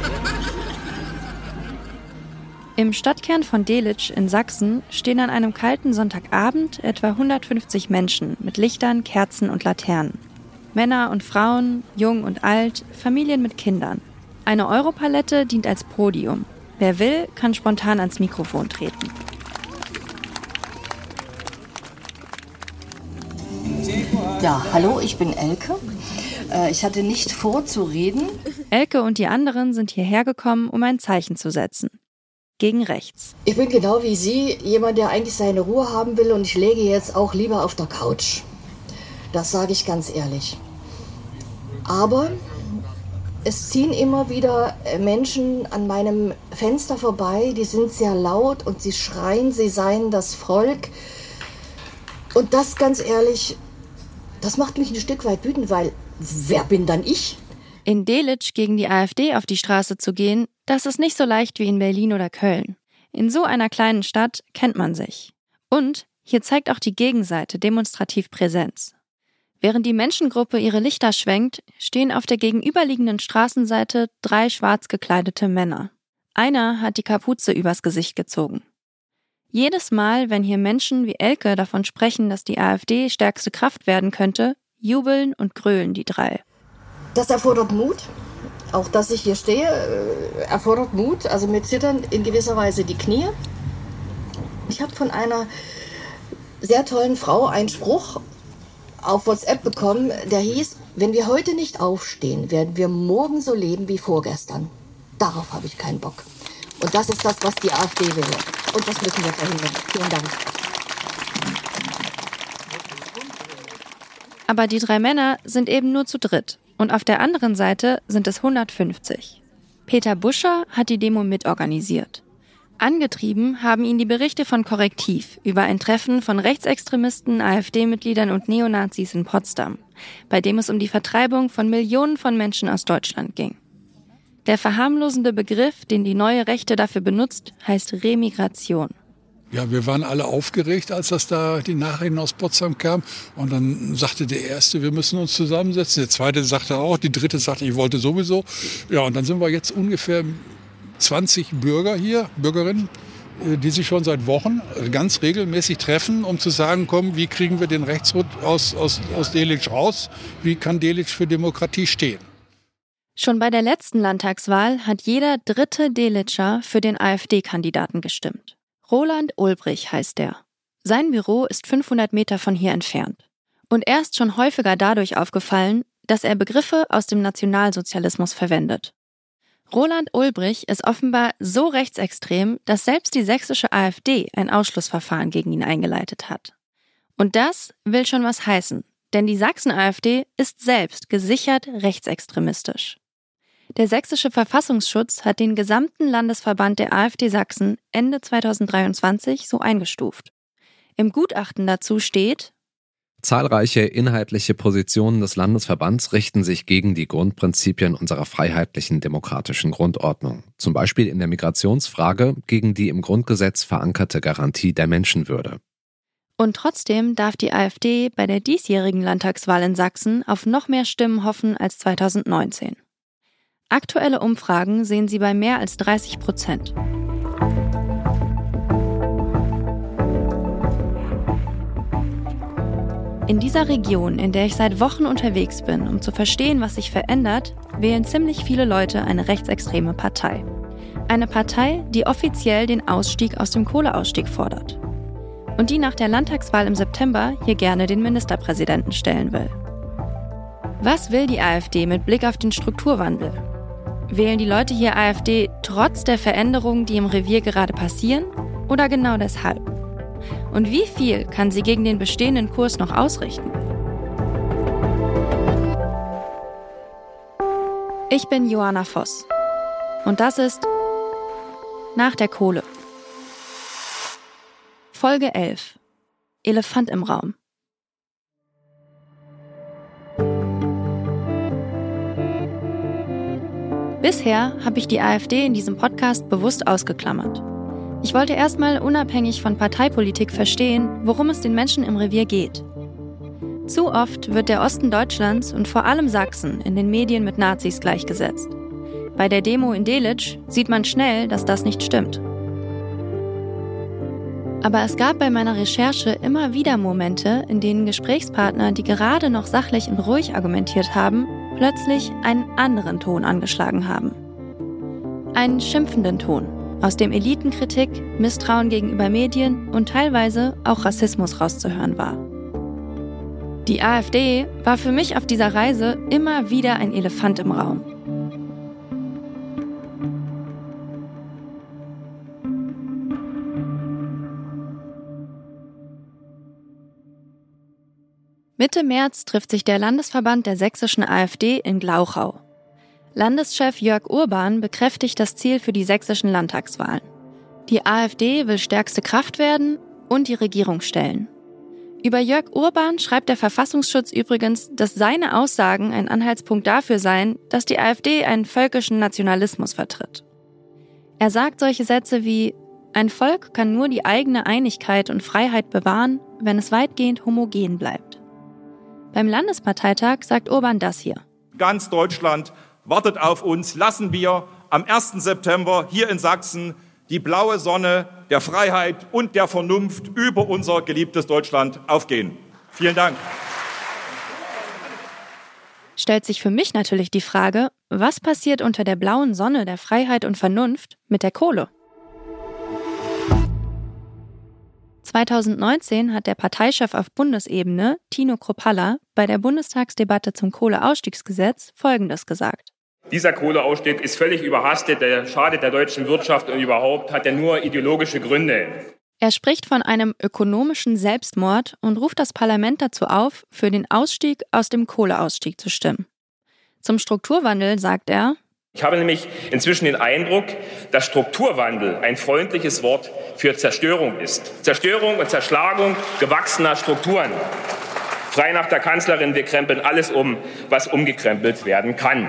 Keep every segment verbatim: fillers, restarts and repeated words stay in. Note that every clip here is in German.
Im Stadtkern von Delitzsch in Sachsen stehen an einem kalten Sonntagabend etwa hundertfünfzig Menschen mit Lichtern, Kerzen und Laternen. Männer und Frauen, jung und alt, Familien mit Kindern. Eine Europalette dient als Podium. Wer will, kann spontan ans Mikrofon treten. Ja, hallo, ich bin Elke. Äh, ich hatte nicht vor zu reden. Elke und die anderen sind hierher gekommen, um ein Zeichen zu setzen. Gegen rechts. Ich bin genau wie Sie, jemand, der eigentlich seine Ruhe haben will, und ich läge jetzt auch lieber auf der Couch. Das sage ich ganz ehrlich. Aber es ziehen immer wieder Menschen an meinem Fenster vorbei, die sind sehr laut und sie schreien, sie seien das Volk. Und das, ganz ehrlich, das macht mich ein Stück weit wütend, weil wer bin dann ich? In Delitzsch gegen die AfD auf die Straße zu gehen, das ist nicht so leicht wie in Berlin oder Köln. In so einer kleinen Stadt kennt man sich. Und hier zeigt auch die Gegenseite demonstrativ Präsenz. Während die Menschengruppe ihre Lichter schwenkt, stehen auf der gegenüberliegenden Straßenseite drei schwarz gekleidete Männer. Einer hat die Kapuze übers Gesicht gezogen. Jedes Mal, wenn hier Menschen wie Elke davon sprechen, dass die AfD stärkste Kraft werden könnte, jubeln und grölen die drei. Das erfordert Mut. Auch dass ich hier stehe, erfordert Mut. Also mir zittern in gewisser Weise die Knie. Ich habe von einer sehr tollen Frau einen Spruch auf WhatsApp bekommen, der hieß: Wenn wir heute nicht aufstehen, werden wir morgen so leben wie vorgestern. Darauf habe ich keinen Bock. Und das ist das, was die AfD will. Und das müssen wir verhindern. Vielen Dank. Aber die drei Männer sind eben nur zu dritt. Und auf der anderen Seite sind es hundertfünfzig. Peter Buscher hat die Demo mitorganisiert. Angetrieben haben ihn die Berichte von Korrektiv über ein Treffen von Rechtsextremisten, AfD-Mitgliedern und Neonazis in Potsdam, bei dem es um die Vertreibung von Millionen von Menschen aus Deutschland ging. Der verharmlosende Begriff, den die neue Rechte dafür benutzt, heißt Remigration. Ja, wir waren alle aufgeregt, als das da die Nachrichten aus Potsdam kamen. Und dann sagte der Erste, wir müssen uns zusammensetzen. Der Zweite sagte auch, die Dritte sagte, ich wollte sowieso. Ja, und dann sind wir jetzt ungefähr zwanzig Bürger hier, Bürgerinnen, die sich schon seit Wochen ganz regelmäßig treffen, um zu sagen, komm, wie kriegen wir den Rechtsruck aus, aus, aus Delitzsch raus? Wie kann Delitzsch für Demokratie stehen? Schon bei der letzten Landtagswahl hat jeder dritte Delitscher für den AfD-Kandidaten gestimmt. Roland Ulbrich heißt er. Sein Büro ist fünfhundert Meter von hier entfernt. Und er ist schon häufiger dadurch aufgefallen, dass er Begriffe aus dem Nationalsozialismus verwendet. Roland Ulbrich ist offenbar so rechtsextrem, dass selbst die sächsische AfD ein Ausschlussverfahren gegen ihn eingeleitet hat. Und das will schon was heißen, denn die Sachsen-AfD ist selbst gesichert rechtsextremistisch. Der sächsische Verfassungsschutz hat den gesamten Landesverband der AfD Sachsen Ende zweitausenddreiundzwanzig so eingestuft. Im Gutachten dazu steht: Zahlreiche inhaltliche Positionen des Landesverbands richten sich gegen die Grundprinzipien unserer freiheitlichen demokratischen Grundordnung. Zum Beispiel in der Migrationsfrage gegen die im Grundgesetz verankerte Garantie der Menschenwürde. Und trotzdem darf die AfD bei der diesjährigen Landtagswahl in Sachsen auf noch mehr Stimmen hoffen als zweitausendneunzehn. Aktuelle Umfragen sehen sie bei mehr als dreißig Prozent. In dieser Region, in der ich seit Wochen unterwegs bin, um zu verstehen, was sich verändert, wählen ziemlich viele Leute eine rechtsextreme Partei. Eine Partei, die offiziell den Ausstieg aus dem Kohleausstieg fordert. Und die nach der Landtagswahl im September hier gerne den Ministerpräsidenten stellen will. Was will die AfD mit Blick auf den Strukturwandel? Wählen die Leute hier AfD trotz der Veränderungen, die im Revier gerade passieren, oder genau deshalb? Und wie viel kann sie gegen den bestehenden Kurs noch ausrichten? Ich bin Johanna Voss. Und das ist Nach der Kohle. Folge elf. Elefant im Raum. Bisher habe ich die AfD in diesem Podcast bewusst ausgeklammert. Ich wollte erstmal unabhängig von Parteipolitik verstehen, worum es den Menschen im Revier geht. Zu oft wird der Osten Deutschlands und vor allem Sachsen in den Medien mit Nazis gleichgesetzt. bei der Demo in Delitzsch sieht man schnell, dass das nicht stimmt. Aber es gab bei meiner Recherche immer wieder Momente, in denen Gesprächspartner, die gerade noch sachlich und ruhig argumentiert haben, plötzlich einen anderen Ton angeschlagen haben. Einen schimpfenden Ton, aus dem Elitenkritik, Misstrauen gegenüber Medien und teilweise auch Rassismus rauszuhören war. Die AfD war für mich auf dieser Reise immer wieder ein Elefant im Raum. Mitte März trifft sich der Landesverband der sächsischen AfD in Glauchau. Landeschef Jörg Urban bekräftigt das Ziel für die sächsischen Landtagswahlen. Die AfD will stärkste Kraft werden und die Regierung stellen. Über Jörg Urban schreibt der Verfassungsschutz übrigens, dass seine Aussagen ein Anhaltspunkt dafür seien, dass die AfD einen völkischen Nationalismus vertritt. Er sagt solche Sätze wie: Ein Volk kann nur die eigene Einigkeit und Freiheit bewahren, wenn es weitgehend homogen bleibt. Beim Landesparteitag sagt Urban das hier: Ganz Deutschland wartet auf uns. Lassen wir am ersten September hier in Sachsen die blaue Sonne der Freiheit und der Vernunft über unser geliebtes Deutschland aufgehen. Vielen Dank. Stellt sich für mich natürlich die Frage, was passiert unter der blauen Sonne der Freiheit und Vernunft mit der Kohle? zweitausendneunzehn hat der Parteichef auf Bundesebene, Tino Kruppalla, bei der Bundestagsdebatte zum Kohleausstiegsgesetz Folgendes gesagt: Dieser Kohleausstieg ist völlig überhastet, der schadet der deutschen Wirtschaft und überhaupt hat er nur ideologische Gründe. Er spricht von einem ökonomischen Selbstmord und ruft das Parlament dazu auf, für den Ausstieg aus dem Kohleausstieg zu stimmen. Zum Strukturwandel sagt er: Ich habe nämlich inzwischen den Eindruck, dass Strukturwandel ein freundliches Wort für Zerstörung ist. Zerstörung und Zerschlagung gewachsener Strukturen. Frei nach der Kanzlerin, wir krempeln alles um, was umgekrempelt werden kann.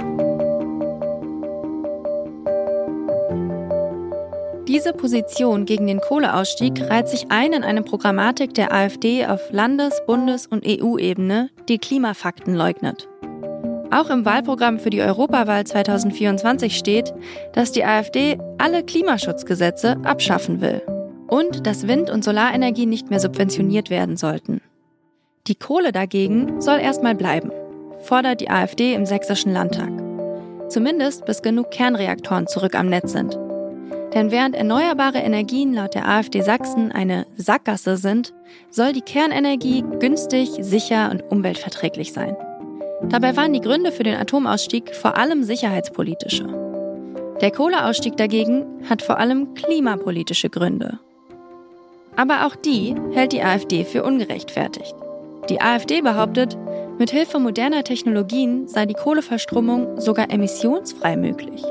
Diese Position gegen den Kohleausstieg reiht sich ein in eine Programmatik der AfD auf Landes-, Bundes- und E U-Ebene, die Klimafakten leugnet. Auch im Wahlprogramm für die Europawahl zweitausendvierundzwanzig steht, dass die AfD alle Klimaschutzgesetze abschaffen will und dass Wind- und Solarenergie nicht mehr subventioniert werden sollten. Die Kohle dagegen soll erstmal bleiben, fordert die AfD im Sächsischen Landtag. Zumindest bis genug Kernreaktoren zurück am Netz sind. Denn während erneuerbare Energien laut der AfD Sachsen eine Sackgasse sind, soll die Kernenergie günstig, sicher und umweltverträglich sein. Dabei waren die Gründe für den Atomausstieg vor allem sicherheitspolitische. Der Kohleausstieg dagegen hat vor allem klimapolitische Gründe. Aber auch die hält die AfD für ungerechtfertigt. Die AfD behauptet, mit Hilfe moderner Technologien sei die Kohleverstromung sogar emissionsfrei möglich.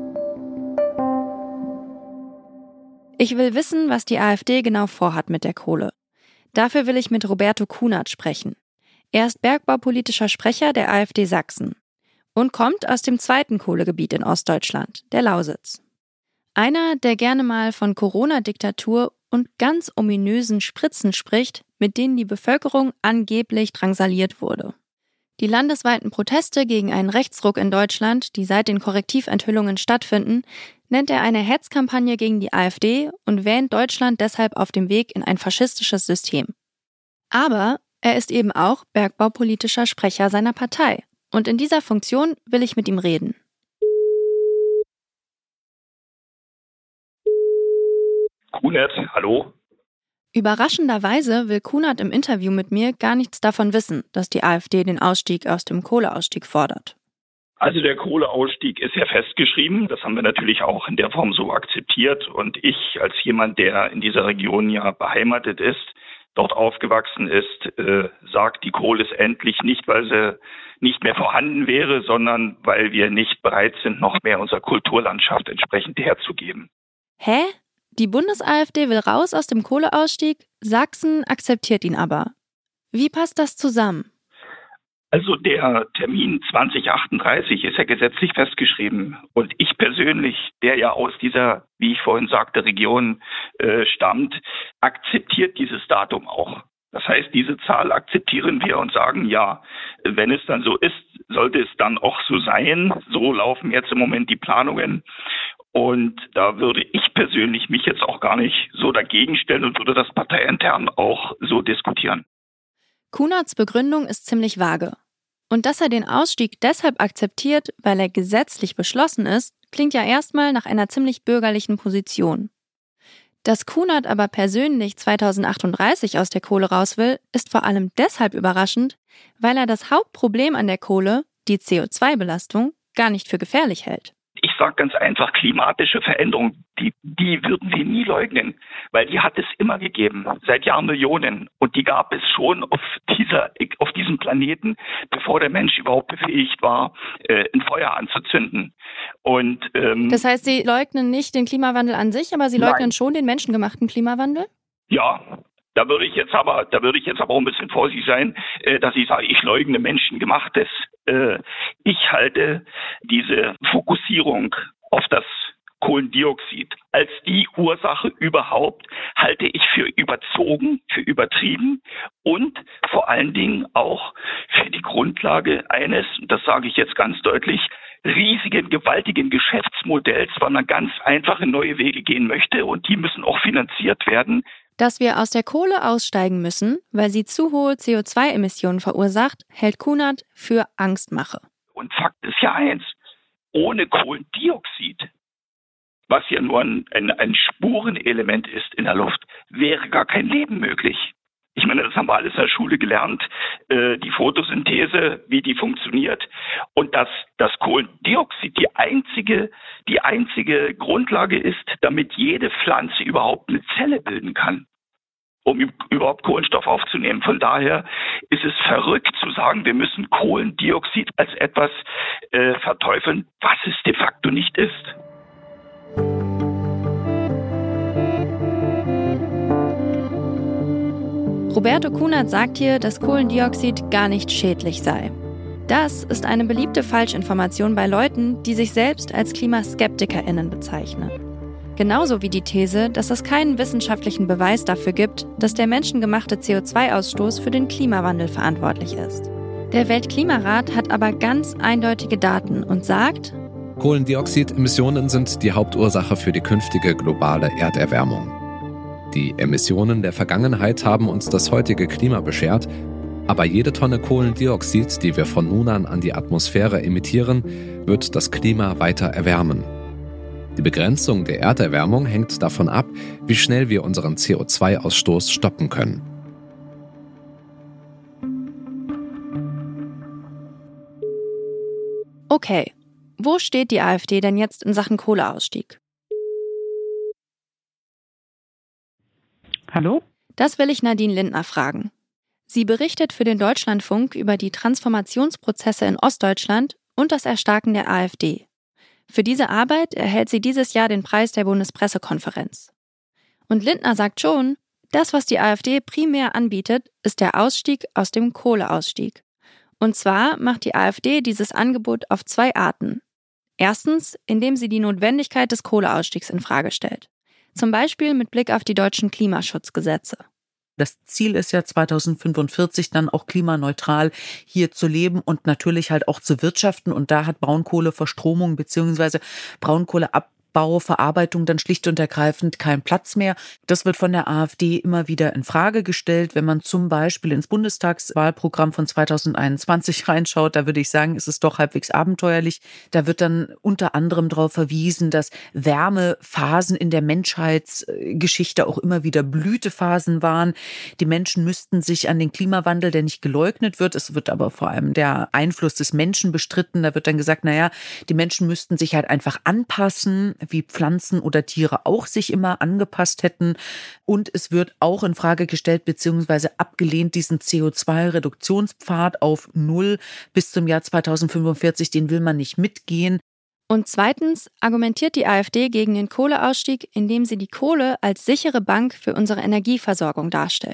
Ich will wissen, was die AfD genau vorhat mit der Kohle. Dafür will ich mit Roberto Kunert sprechen. Er ist bergbaupolitischer Sprecher der AfD Sachsen und kommt aus dem zweiten Kohlegebiet in Ostdeutschland, der Lausitz. Einer, der gerne mal von Corona-Diktatur und ganz ominösen Spritzen spricht, mit denen die Bevölkerung angeblich drangsaliert wurde. Die landesweiten Proteste gegen einen Rechtsruck in Deutschland, die seit den Korrektiventhüllungen stattfinden, nennt er eine Hetzkampagne gegen die AfD und wähnt Deutschland deshalb auf dem Weg in ein faschistisches System. Aber er ist eben auch bergbaupolitischer Sprecher seiner Partei. Und in dieser Funktion will ich mit ihm reden. Kunert, hallo. Überraschenderweise will Kunert im Interview mit mir gar nichts davon wissen, dass die AfD den Ausstieg aus dem Kohleausstieg fordert. Also der Kohleausstieg ist ja festgeschrieben. Das haben wir natürlich auch in der Form so akzeptiert. Und ich als jemand, der in dieser Region ja beheimatet ist, dort aufgewachsen ist, äh, sagt, die Kohle ist endlich nicht, weil sie nicht mehr vorhanden wäre, sondern weil wir nicht bereit sind, noch mehr unserer Kulturlandschaft entsprechend herzugeben. Hä? Die Bundes-AfD will raus aus dem Kohleausstieg, Sachsen akzeptiert ihn aber. Wie passt das zusammen? Also der Termin zwanzig achtunddreißig ist ja gesetzlich festgeschrieben. Und ich persönlich, der ja aus dieser, wie ich vorhin sagte, Region äh, stammt, akzeptiert dieses Datum auch. Das heißt, diese Zahl akzeptieren wir und sagen, ja, wenn es dann so ist, sollte es dann auch so sein. So laufen jetzt im Moment die Planungen. Und da würde ich persönlich mich jetzt auch gar nicht so dagegen stellen und würde das parteiintern auch so diskutieren. Kunads Begründung ist ziemlich vage. Und dass er den Ausstieg deshalb akzeptiert, weil er gesetzlich beschlossen ist, klingt ja erstmal nach einer ziemlich bürgerlichen Position. Dass Kunad aber persönlich zweitausendachtunddreißig aus der Kohle raus will, ist vor allem deshalb überraschend, weil er das Hauptproblem an der Kohle, die C O zwei Belastung, gar nicht für gefährlich hält. Ich sage ganz einfach, klimatische Veränderung, die, die würden wir nie leugnen, weil die hat es immer gegeben, seit Jahrmillionen. Und die gab es schon auf dieser, auf diesem Planeten, bevor der Mensch überhaupt befähigt war, äh, ein Feuer anzuzünden. Und ähm, das heißt, Sie leugnen nicht den Klimawandel an sich, aber Sie leugnen nein. schon den menschengemachten Klimawandel? Ja. Da würde ich jetzt aber, da würde ich jetzt aber auch ein bisschen vorsichtig sein, äh, dass ich sage, ich leugne Menschengemachtes. Äh, ich halte diese Fokussierung auf das Kohlendioxid als die Ursache überhaupt, halte ich für überzogen, für übertrieben und vor allen Dingen auch für die Grundlage eines, das sage ich jetzt ganz deutlich, riesigen, gewaltigen Geschäftsmodells, weil man ganz einfache neue Wege gehen möchte und die müssen auch finanziert werden. Dass wir aus der Kohle aussteigen müssen, weil sie zu hohe C O zwei Emissionen verursacht, hält Kunad für Angstmache. Und Fakt ist ja eins, ohne Kohlendioxid, was ja nur ein, ein, ein Spurenelement ist in der Luft, wäre gar kein Leben möglich. Ich meine, das haben wir alles in der Schule gelernt, äh, die Photosynthese, wie die funktioniert. Und dass das Kohlendioxid die einzige, die einzige Grundlage ist, damit jede Pflanze überhaupt eine Zelle bilden kann, um überhaupt Kohlenstoff aufzunehmen. Von daher ist es verrückt zu sagen, wir müssen Kohlendioxid als etwas äh, verteufeln, was es de facto nicht ist. Roberto Kunad sagt hier, dass Kohlendioxid gar nicht schädlich sei. Das ist eine beliebte Falschinformation bei Leuten, die sich selbst als KlimaskeptikerInnen bezeichnen. Genauso wie die These, dass es keinen wissenschaftlichen Beweis dafür gibt, dass der menschengemachte C O zwei Ausstoß für den Klimawandel verantwortlich ist. Der Weltklimarat hat aber ganz eindeutige Daten und sagt, Kohlendioxidemissionen sind die Hauptursache für die künftige globale Erderwärmung. Die Emissionen der Vergangenheit haben uns das heutige Klima beschert, aber jede Tonne Kohlendioxid, die wir von nun an an die Atmosphäre emittieren, wird das Klima weiter erwärmen. Die Begrenzung der Erderwärmung hängt davon ab, wie schnell wir unseren C O zwei Ausstoß stoppen können. Okay, wo steht die AfD denn jetzt in Sachen Kohleausstieg? Hallo? Das will ich Nadine Lindner fragen. Sie berichtet für den Deutschlandfunk über die Transformationsprozesse in Ostdeutschland und das Erstarken der AfD. Für diese Arbeit erhält sie dieses Jahr den Preis der Bundespressekonferenz. Und Lindner sagt schon, das, was die AfD primär anbietet, ist der Ausstieg aus dem Kohleausstieg. Und zwar macht die AfD dieses Angebot auf zwei Arten. Erstens, indem sie die Notwendigkeit des Kohleausstiegs in Frage stellt. Zum Beispiel mit Blick auf die deutschen Klimaschutzgesetze. Das Ziel ist ja zweitausendfünfundvierzig dann auch klimaneutral hier zu leben und natürlich halt auch zu wirtschaften. Und da hat Braunkohleverstromung bzw. Braunkohleabbau, Verarbeitung dann schlicht und ergreifend keinen Platz mehr. Das wird von der AfD immer wieder in Frage gestellt. Wenn man zum Beispiel ins Bundestagswahlprogramm von zweitausendeinundzwanzig reinschaut, da würde ich sagen, ist es doch halbwegs abenteuerlich. Da wird dann unter anderem darauf verwiesen, dass Wärmephasen in der Menschheitsgeschichte auch immer wieder Blütephasen waren. Die Menschen müssten sich an den Klimawandel, der nicht geleugnet wird, es wird aber vor allem der Einfluss des Menschen bestritten. Da wird dann gesagt, naja, die Menschen müssten sich halt einfach anpassen, wie Pflanzen oder Tiere auch sich immer angepasst hätten. Und es wird auch in Frage gestellt bzw. abgelehnt, diesen C O zwei Reduktionspfad auf Null bis zum Jahr zweitausendfünfundvierzig, den will man nicht mitgehen. Und zweitens argumentiert die AfD gegen den Kohleausstieg, indem sie die Kohle als sichere Bank für unsere Energieversorgung darstellt.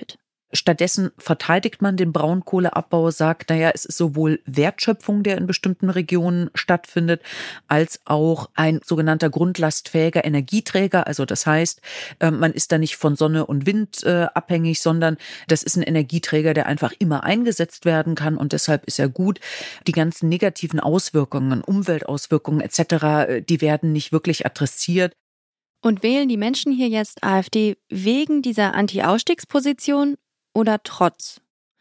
Stattdessen verteidigt man den Braunkohleabbau, sagt, naja, es ist sowohl Wertschöpfung, der in bestimmten Regionen stattfindet, als auch ein sogenannter grundlastfähiger Energieträger. Also das heißt, man ist da nicht von Sonne und Wind abhängig, sondern das ist ein Energieträger, der einfach immer eingesetzt werden kann und deshalb ist er gut. Die ganzen negativen Auswirkungen, Umweltauswirkungen et cetera, die werden nicht wirklich adressiert. Und wählen die Menschen hier jetzt AfD wegen dieser Anti-Ausstiegsposition oder trotz?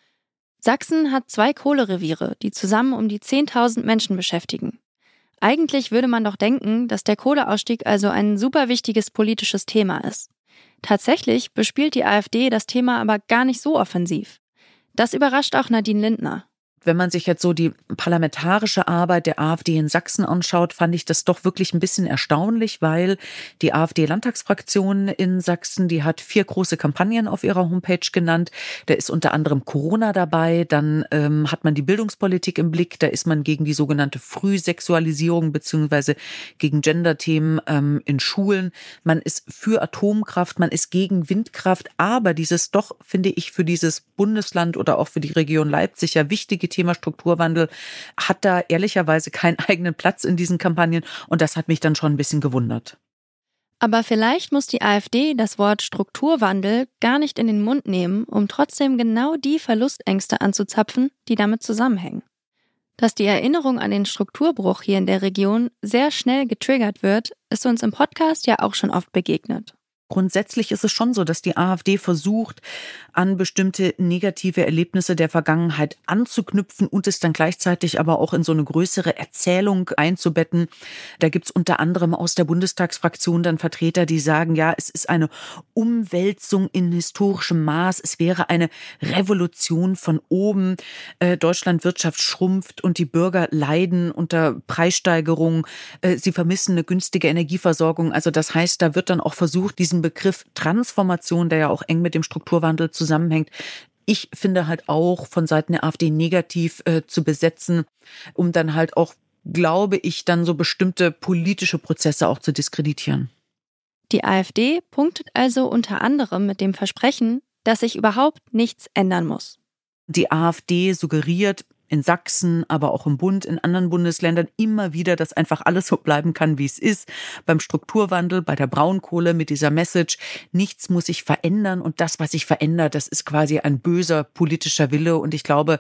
Sachsen hat zwei Kohlereviere, die zusammen um die zehntausend Menschen beschäftigen. Eigentlich würde man doch denken, dass der Kohleausstieg also ein super wichtiges politisches Thema ist. Tatsächlich bespielt die AfD das Thema aber gar nicht so offensiv. Das überrascht auch Nadine Lindner. Wenn man sich jetzt so die parlamentarische Arbeit der AfD in Sachsen anschaut, fand ich das doch wirklich ein bisschen erstaunlich, weil die AfD-Landtagsfraktion in Sachsen, die hat vier große Kampagnen auf ihrer Homepage genannt. Da ist unter anderem Corona dabei, dann ähm, hat man die Bildungspolitik im Blick, da ist man gegen die sogenannte Frühsexualisierung beziehungsweise gegen Gender-Themen ähm, in Schulen. Man ist für Atomkraft, man ist gegen Windkraft, aber dieses doch, finde ich, für dieses Bundesland oder auch für die Region Leipzig ja wichtige Thema Strukturwandel hat da ehrlicherweise keinen eigenen Platz in diesen Kampagnen und das hat mich dann schon ein bisschen gewundert. Aber vielleicht muss die AfD das Wort Strukturwandel gar nicht in den Mund nehmen, um trotzdem genau die Verlustängste anzuzapfen, die damit zusammenhängen. Dass die Erinnerung an den Strukturbruch hier in der Region sehr schnell getriggert wird, ist uns im Podcast ja auch schon oft begegnet. Grundsätzlich ist es schon so, dass die AfD versucht, an bestimmte negative Erlebnisse der Vergangenheit anzuknüpfen und es dann gleichzeitig aber auch in so eine größere Erzählung einzubetten. Da gibt's unter anderem aus der Bundestagsfraktion dann Vertreter, die sagen, ja, es ist eine Umwälzung in historischem Maß, es wäre eine Revolution von oben. Äh, Deutschland Wirtschaft schrumpft und die Bürger leiden unter Preissteigerungen. Äh, sie vermissen eine günstige Energieversorgung. Also das heißt, da wird dann auch versucht, diesen Begriff Transformation, der ja auch eng mit dem Strukturwandel zusammenhängt, ich finde halt auch von Seiten der AfD negativ äh, zu besetzen, um dann halt auch, glaube ich, dann so bestimmte politische Prozesse auch zu diskreditieren. Die AfD punktet also unter anderem mit dem Versprechen, dass sich überhaupt nichts ändern muss. Die AfD suggeriert in Sachsen, aber auch im Bund, in anderen Bundesländern immer wieder, dass einfach alles so bleiben kann, wie es ist. Beim Strukturwandel, bei der Braunkohle mit dieser Message, nichts muss sich verändern und das, was sich verändert, das ist quasi ein böser politischer Wille und ich glaube,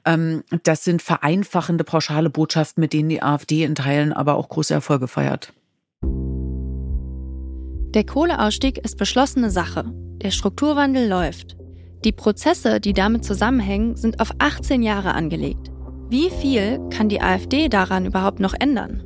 das sind vereinfachende, pauschale Botschaften, mit denen die AfD in Teilen aber auch große Erfolge feiert. Der Kohleausstieg ist beschlossene Sache. Der Strukturwandel läuft. Die Prozesse, die damit zusammenhängen, sind auf achtzehn Jahre angelegt. Wie viel kann die AfD daran überhaupt noch ändern?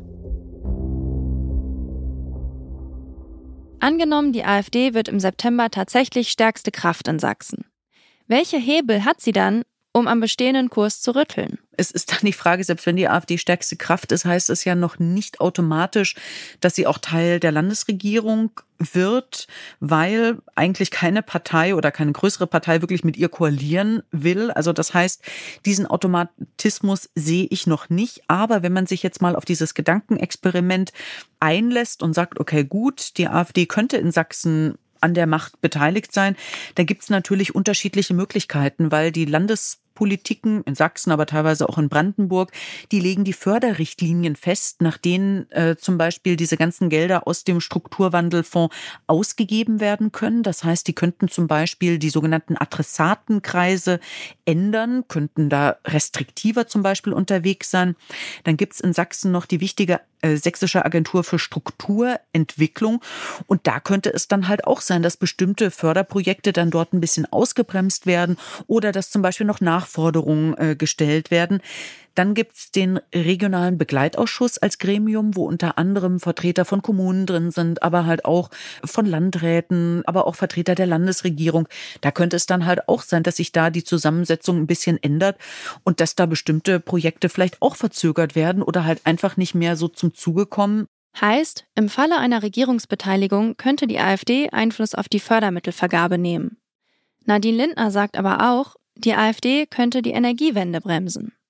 Angenommen, die AfD wird im September tatsächlich stärkste Kraft in Sachsen. Welche Hebel hat sie dann, um am bestehenden Kurs zu rütteln? Es ist dann die Frage, selbst wenn die AfD stärkste Kraft ist, heißt es ja noch nicht automatisch, dass sie auch Teil der Landesregierung wird, weil eigentlich keine Partei oder keine größere Partei wirklich mit ihr koalieren will. Also das heißt, diesen Automatismus sehe ich noch nicht. Aber wenn man sich jetzt mal auf dieses Gedankenexperiment einlässt und sagt, okay, gut, die AfD könnte in Sachsen an der Macht beteiligt sein, da gibt es natürlich unterschiedliche Möglichkeiten, weil die Landespolitiken in Sachsen, aber teilweise auch in Brandenburg, die legen die Förderrichtlinien fest, nach denen äh, zum Beispiel diese ganzen Gelder aus dem Strukturwandelfonds ausgegeben werden können. Das heißt, die könnten zum Beispiel die sogenannten Adressatenkreise ändern, könnten da restriktiver zum Beispiel unterwegs sein. Dann gibt es in Sachsen noch die wichtige äh, Sächsische Agentur für Strukturentwicklung und da könnte es dann halt auch sein, dass bestimmte Förderprojekte dann dort ein bisschen ausgebremst werden oder dass zum Beispiel noch Nachforderungen äh, gestellt werden. Dann gibt's den regionalen Begleitausschuss als Gremium, wo unter anderem Vertreter von Kommunen drin sind, aber halt auch von Landräten, aber auch Vertreter der Landesregierung. Da könnte es dann halt auch sein, dass sich da die Zusammensetzung ein bisschen ändert und dass da bestimmte Projekte vielleicht auch verzögert werden oder halt einfach nicht mehr so zum Zuge kommen. Heißt, im Falle einer Regierungsbeteiligung könnte die AfD Einfluss auf die Fördermittelvergabe nehmen. Nadine Lindner sagt aber auch, die AfD könnte die Energiewende bremsen.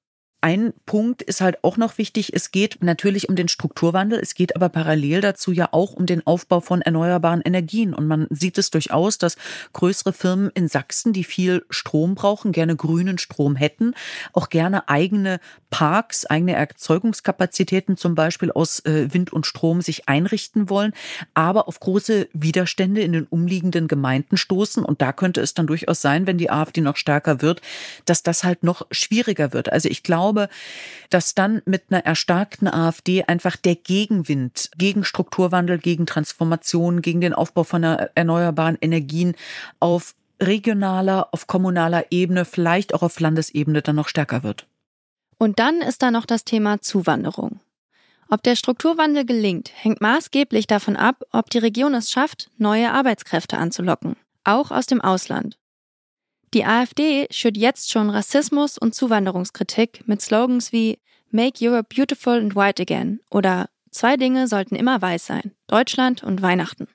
ein Punkt ist halt auch noch wichtig. Es geht natürlich um den Strukturwandel. Es geht aber parallel dazu ja auch um den Aufbau von erneuerbaren Energien. Und man sieht es durchaus, dass größere Firmen in Sachsen, die viel Strom brauchen, gerne grünen Strom hätten, auch gerne eigene Parks, eigene Erzeugungskapazitäten zum Beispiel aus Wind und Strom sich einrichten wollen, aber auf große Widerstände in den umliegenden Gemeinden stoßen. Und da könnte es dann durchaus sein, wenn die AfD noch stärker wird, dass das halt noch schwieriger wird. Also ich glaube, dass dann mit einer erstarkten AfD einfach der Gegenwind gegen Strukturwandel, gegen Transformation, gegen den Aufbau von erneuerbaren Energien auf regionaler, auf kommunaler Ebene, vielleicht auch auf Landesebene dann noch stärker wird. Und dann ist da noch das Thema Zuwanderung. Ob der Strukturwandel gelingt, hängt maßgeblich davon ab, ob die Region es schafft, neue Arbeitskräfte anzulocken, auch aus dem Ausland. Die AfD schürt jetzt schon Rassismus und Zuwanderungskritik mit Slogans wie Make Europe Beautiful and White Again oder Zwei Dinge sollten immer weiß sein, Deutschland und Weihnachten.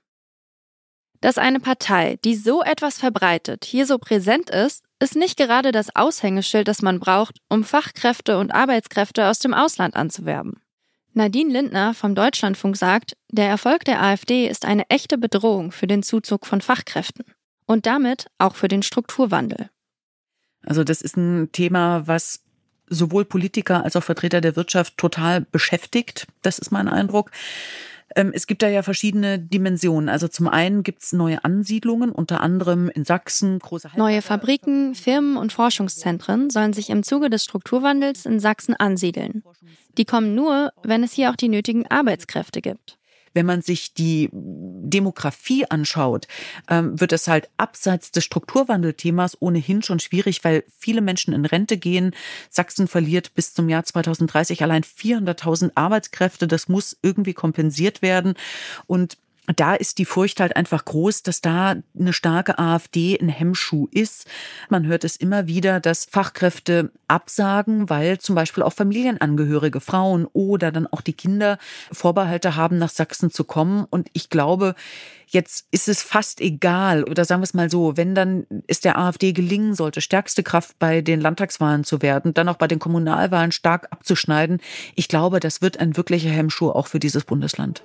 Dass eine Partei, die so etwas verbreitet, hier so präsent ist, ist nicht gerade das Aushängeschild, das man braucht, um Fachkräfte und Arbeitskräfte aus dem Ausland anzuwerben. Nadine Lindner vom Deutschlandfunk sagt, der Erfolg der AfD ist eine echte Bedrohung für den Zuzug von Fachkräften. Und damit auch für den Strukturwandel. Also das ist ein Thema, was sowohl Politiker als auch Vertreter der Wirtschaft total beschäftigt. Das ist mein Eindruck. Es gibt da ja verschiedene Dimensionen. Also zum einen gibt es neue Ansiedlungen, unter anderem in Sachsen. Große neue Fabriken, Firmen und Forschungszentren sollen sich im Zuge des Strukturwandels in Sachsen ansiedeln. Die kommen nur, wenn es hier auch die nötigen Arbeitskräfte gibt. Wenn man sich die Demografie anschaut, wird es halt abseits des Strukturwandelthemas ohnehin schon schwierig, weil viele Menschen in Rente gehen. Sachsen verliert bis zum Jahr zweitausenddreißig allein vierhunderttausend Arbeitskräfte. Das muss irgendwie kompensiert werden. Und da ist die Furcht halt einfach groß, dass da eine starke AfD ein Hemmschuh ist. Man hört es immer wieder, dass Fachkräfte absagen, weil zum Beispiel auch Familienangehörige, Frauen oder dann auch die Kinder Vorbehalte haben, nach Sachsen zu kommen. Und ich glaube, jetzt ist es fast egal, oder sagen wir es mal so, wenn dann es der AfD gelingen sollte, stärkste Kraft bei den Landtagswahlen zu werden, dann auch bei den Kommunalwahlen stark abzuschneiden. Ich glaube, das wird ein wirklicher Hemmschuh auch für dieses Bundesland.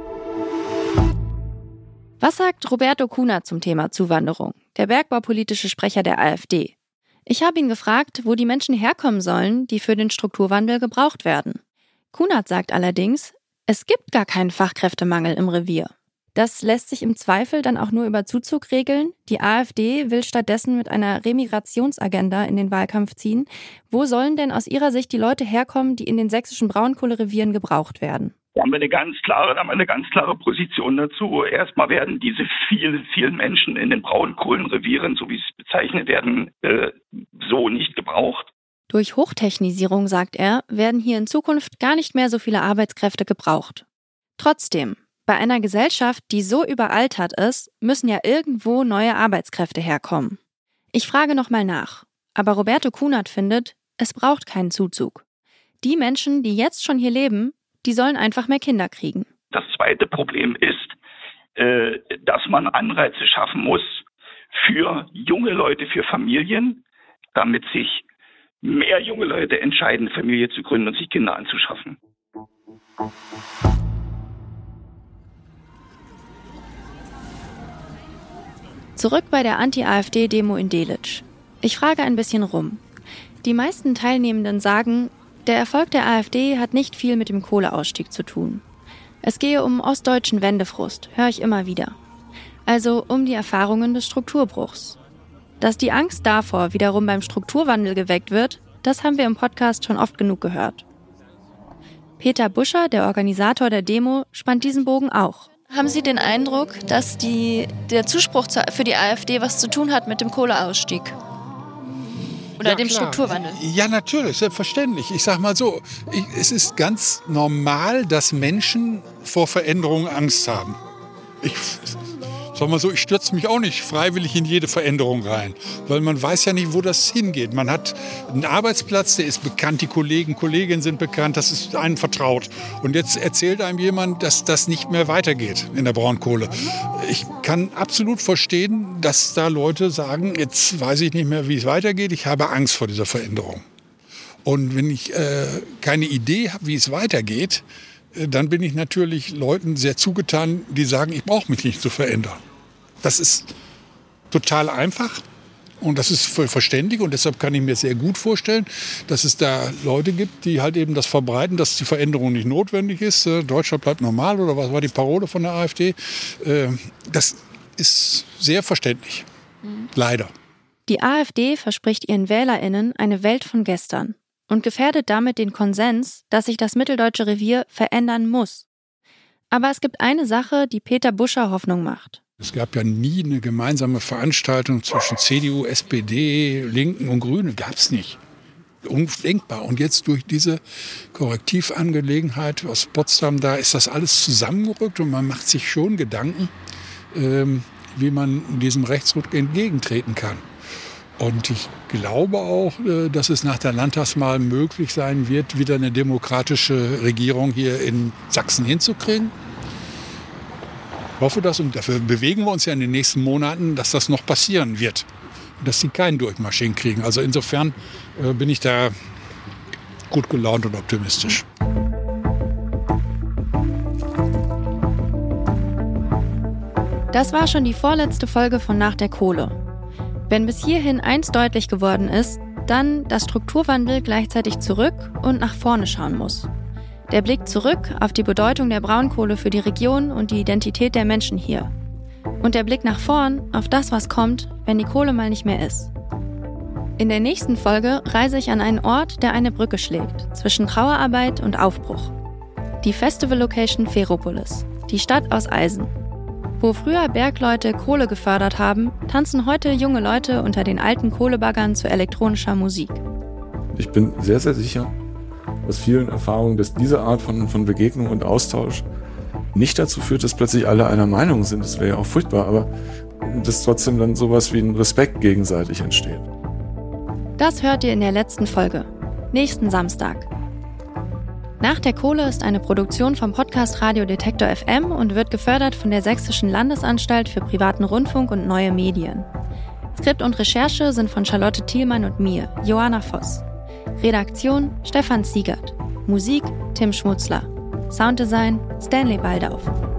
Was sagt Roberto Kunert zum Thema Zuwanderung, der bergbaupolitische Sprecher der AfD? Ich habe ihn gefragt, wo die Menschen herkommen sollen, die für den Strukturwandel gebraucht werden. Kunert sagt allerdings, es gibt gar keinen Fachkräftemangel im Revier. Das lässt sich im Zweifel dann auch nur über Zuzug regeln. Die AfD will stattdessen mit einer Remigrationsagenda in den Wahlkampf ziehen. Wo sollen denn aus Ihrer Sicht die Leute herkommen, die in den sächsischen Braunkohlerevieren gebraucht werden? Da haben wir eine ganz klare, da haben wir eine ganz klare Position dazu. Erstmal werden diese vielen, vielen Menschen in den Braunkohlenrevieren, so wie sie bezeichnet werden, äh, so nicht gebraucht. Durch Hochtechnisierung, sagt er, werden hier in Zukunft gar nicht mehr so viele Arbeitskräfte gebraucht. Trotzdem, bei einer Gesellschaft, die so überaltert ist, müssen ja irgendwo neue Arbeitskräfte herkommen. Ich frage nochmal nach, aber Roberto Kunert findet, es braucht keinen Zuzug. Die Menschen, die jetzt schon hier leben, die sollen einfach mehr Kinder kriegen. Das zweite Problem ist, äh, dass man Anreize schaffen muss für junge Leute, für Familien, damit sich mehr junge Leute entscheiden, Familie zu gründen und sich Kinder anzuschaffen. Zurück bei der Anti-AfD-Demo in Delitzsch. Ich frage ein bisschen rum. Die meisten Teilnehmenden sagen, der Erfolg der AfD hat nicht viel mit dem Kohleausstieg zu tun. Es gehe um ostdeutschen Wendefrust, höre ich immer wieder. Also um die Erfahrungen des Strukturbruchs. Dass die Angst davor wiederum beim Strukturwandel geweckt wird, das haben wir im Podcast schon oft genug gehört. Peter Buscher, der Organisator der Demo, spannt diesen Bogen auch. Haben Sie den Eindruck, dass die, der Zuspruch für die AfD was zu tun hat mit dem Kohleausstieg? Oder ja, dem klar. Strukturwandel? Ja, natürlich, selbstverständlich. Ich sag mal so, ich, es ist ganz normal, dass Menschen vor Veränderungen Angst haben. Ich sag mal so, ich stürze mich auch nicht freiwillig in jede Veränderung rein, weil man weiß ja nicht, wo das hingeht. Man hat einen Arbeitsplatz, der ist bekannt, die Kollegen, Kolleginnen sind bekannt, das ist einem vertraut. Und jetzt erzählt einem jemand, dass das nicht mehr weitergeht in der Braunkohle. Ich kann absolut verstehen, dass da Leute sagen, jetzt weiß ich nicht mehr, wie es weitergeht, ich habe Angst vor dieser Veränderung. Und wenn ich äh, keine Idee habe, wie es weitergeht, äh, dann bin ich natürlich Leuten sehr zugetan, die sagen, ich brauche mich nicht zu verändern. Das ist total einfach. Und das ist voll verständlich und deshalb kann ich mir sehr gut vorstellen, dass es da Leute gibt, die halt eben das verbreiten, dass die Veränderung nicht notwendig ist. Deutschland bleibt normal oder was war die Parole von der AfD? Das ist sehr verständlich. Mhm. Leider. Die AfD verspricht ihren WählerInnen eine Welt von gestern und gefährdet damit den Konsens, dass sich das mitteldeutsche Revier verändern muss. Aber es gibt eine Sache, die Peter Buscher Hoffnung macht. Es gab ja nie eine gemeinsame Veranstaltung zwischen C D U, S P D, Linken und Grünen. Gab es nicht. Undenkbar. Und jetzt durch diese Korrektivangelegenheit aus Potsdam, da ist das alles zusammengerückt und man macht sich schon Gedanken, ähm, wie man diesem Rechtsruck entgegentreten kann. Und ich glaube auch, dass es nach der Landtagswahl möglich sein wird, wieder eine demokratische Regierung hier in Sachsen hinzukriegen. Ich hoffe das und dafür bewegen wir uns ja in den nächsten Monaten, dass das noch passieren wird. Und dass sie keinen Durchmarsch hinkriegen. Also insofern äh, bin ich da gut gelaunt und optimistisch. Das war schon die vorletzte Folge von Nach der Kohle. Wenn bis hierhin eins deutlich geworden ist, dann, dass Strukturwandel gleichzeitig zurück und nach vorne schauen muss. Der Blick zurück auf die Bedeutung der Braunkohle für die Region und die Identität der Menschen hier. Und der Blick nach vorn auf das, was kommt, wenn die Kohle mal nicht mehr ist. In der nächsten Folge reise ich an einen Ort, der eine Brücke schlägt zwischen Trauerarbeit und Aufbruch. Die Festival-Location Ferropolis, die Stadt aus Eisen. Wo früher Bergleute Kohle gefördert haben, tanzen heute junge Leute unter den alten Kohlebaggern zu elektronischer Musik. Ich bin sehr, sehr sicher, aus vielen Erfahrungen, dass diese Art von, von Begegnung und Austausch nicht dazu führt, dass plötzlich alle einer Meinung sind. Das wäre ja auch furchtbar, aber dass trotzdem dann sowas wie ein Respekt gegenseitig entsteht. Das hört ihr in der letzten Folge, nächsten Samstag. Nach der Kohle ist eine Produktion vom Podcast Radio Detektor F M und wird gefördert von der Sächsischen Landesanstalt für privaten Rundfunk und neue Medien. Skript und Recherche sind von Charlotte Thielmann und mir, Johanna Voss. Redaktion Stefan Ziegert. Musik Tim Schmutzler. Sounddesign Stanley Baldauf.